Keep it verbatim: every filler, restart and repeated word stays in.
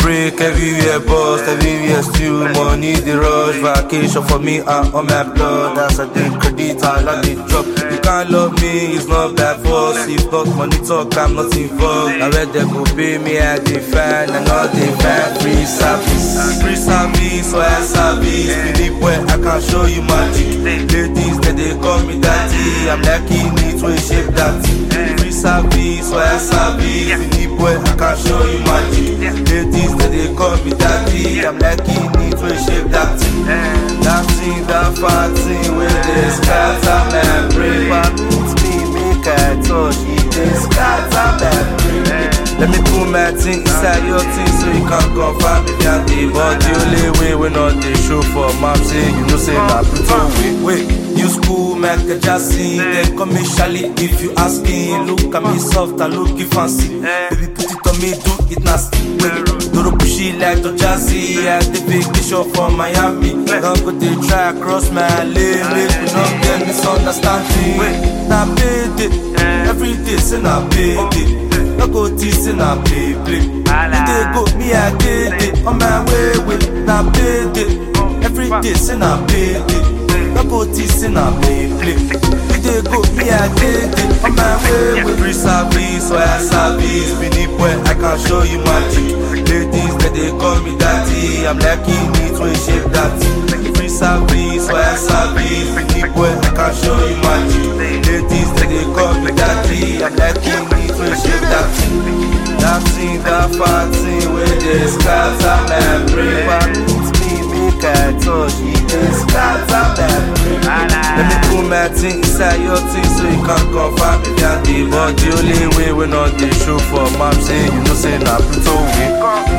break, everywhere bust, everywhere steal. Money the rush, vacation for me and on my blood. That's a day credit, all on the drop. You can't love me, it's not by force. If not money talk, I'm not involved. I read they go pay me, I define, and all they find free service. Free service, so I service. Philip, where I can show you magic. Ladies, that they call me daddy. I'm lucky, need to shape that. Free service, so I service. Philip, where I can show you magic. Ladies, that they call me daddy. I'm lucky, need to shape that. That thing, that fat thing, with the scatter my brain. Permit me, make I touch it, the scatter my brain. Let me put my thing inside your thing so you can confirm if you're the but the only way we not the show for map say you know say na Pluto way. Wait, new school make a jazzy, then come me Charlie if you asking. Look at me soft and looking fancy. Baby put it on me, do it nasty. Wait, don't push it like the jazzy. I the vacation from Miami. Don't go they try across my lane, make we not get misunderstanding. Wait, na pay it, every day say na pay it. No go teasing and play play. You dey go, me I get it. On my way with na pay it. Every day say na pay it. No go teasing and play play. You dey go, me I get it. On my way with free service, so I service. Philip, where I can show you magic. Ladies, that they call me daddy. I'm lucky, need to shape that. Free service, so I service. Philip, where I can show you magic. Ladies, that they call me daddy. I'm lucky, need to shape that. That thing, that fat thing, with the scatter my brain. Permit me, make I touch it, the scatter my brain. Let me put my thing inside your thing so you can confirm if you're the but the only way we not the show for map say you know say na Pluto way.